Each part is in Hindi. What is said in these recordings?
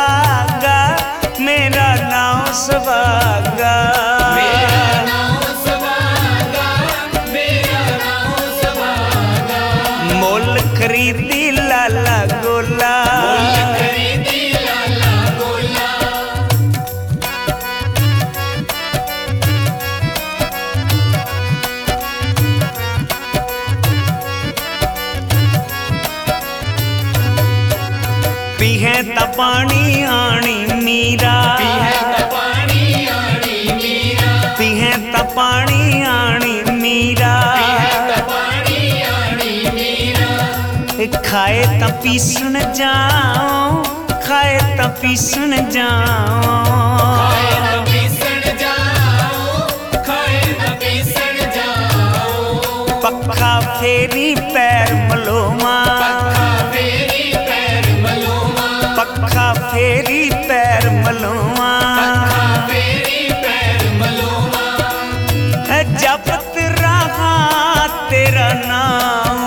सुभागा मेरा नाम सुभागा मेरा नाम सुभागा मेरा नाम सुभागा मोल खरीदी लाला गोला मोल खरीदी लाला गोला पीहे ता पानी आनी मीरा पीहे ता पानी आनी मीरा पीहे ता पानी आनी मीरा पीहे ता पानी आनी मीरा खाए ता पीसन जाओ खाए ता पीसन जाओ खाए ता पीसण जाओ खाए ता पीसण जाओ पक्का फेरी पैर मलोमा पक्का फेरी पैर मलोमा पक्का फेरी पैर मलोमा पक्का फेरी पैर मलोमा जपत रहा तेरा नाम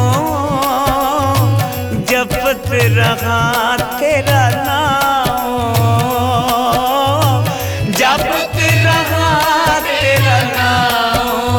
जपत रहा तेरा नाम जपत रहा तेरा नाम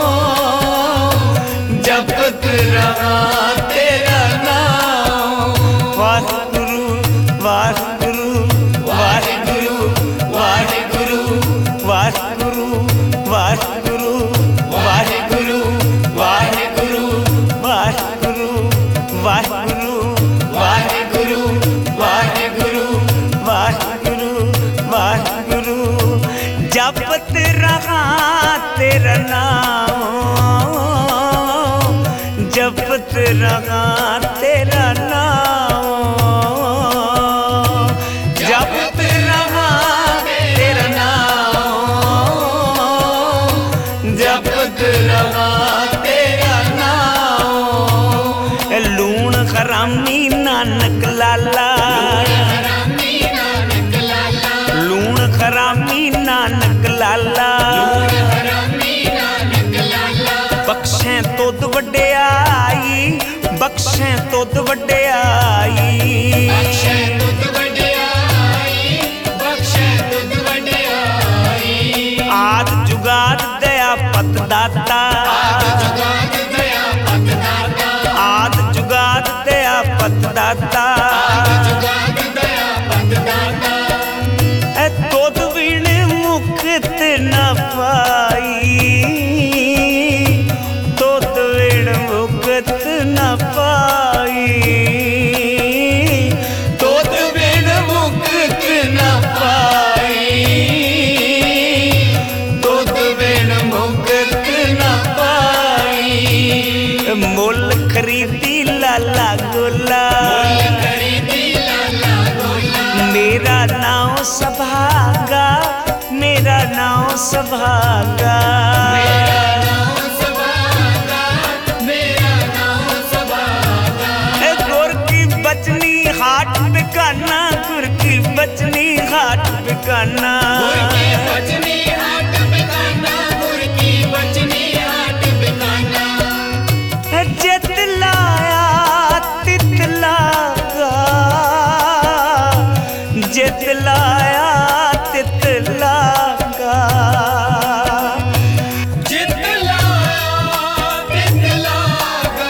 जपत रहा तेरा नाम वाहिगुरु वाहिगुरु वाहिगुरु वाहिगुरु वाहिगुरु वाहिगुरु वाहिगुरु वाहिगुरु वाहिगुरु वाहिगुरु वाहिगुरु वाहिगुरु वाहिगुरु वाहिगुरु जपत रहा तेरा नाम जपत रहा तेरा नाम जपत रहा तेरा नाम जपत रहा तेरा नाम लूण हरामी नानक लाला हरामी नानक लाला लूण हरामी नानक लाला हरामी नानक लाला बख्शें तुद वड्याई बख्शें तुद वड्याई बख्शे तुद वड्याई बख्शे तुद वड्याई आद जुगाद दया पत दाता आद जुगाद दया पत दाता आद जुगाद दया पत दाता आद जुगाद दया पत दाता ए तुद बिन मुक्त न पाई तुद बिन मुक्त न पाई तुद बिन मुक्त न पाई तुद बिन मुक्त न पाई मुल खरीदी लाला गोला खरीदी लाला गोला मेरा नाम सभागा मेरा नाम सभागा मेरा नाम सुभागा मेरा नाम सुभागा ए गुर की बचनी हाट बिकाना गुर की बचनी हाट बिकाना गुर की बचनी हाट बिकाना गुर की बचनी हाट बिकाना जित लाया तित लागा जित लाया तित लागा जित लाया तित लागा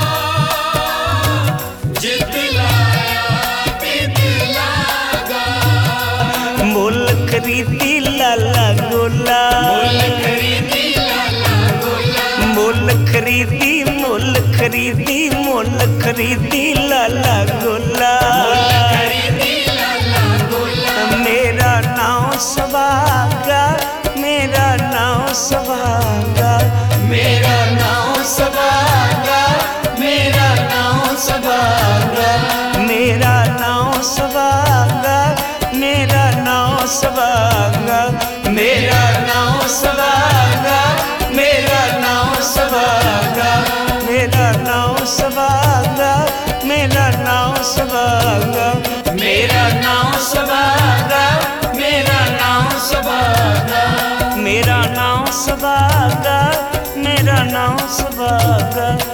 जित लाया तित लागा मुल खरीदी लाला गोला मुल खरीदी लाला गोला मुल खरीदी मुल खरीदी मुल खरीदी लाला गोला खरीदी लाला गोला मेरा नाम सभागा मेरा नाम सभागा मेरा नाम सभागा मेरा नाम सभागा मेरा नाम सभागा मेरा नाम सभागा मेरा नाम सभागा मेरा नाम सभागा मेरा नाम सभागा मेरा नाम सभागा मेरा नाम सभागा मेरा नाम सभागा मेरा नाम सभागा मेरा नाम सभागा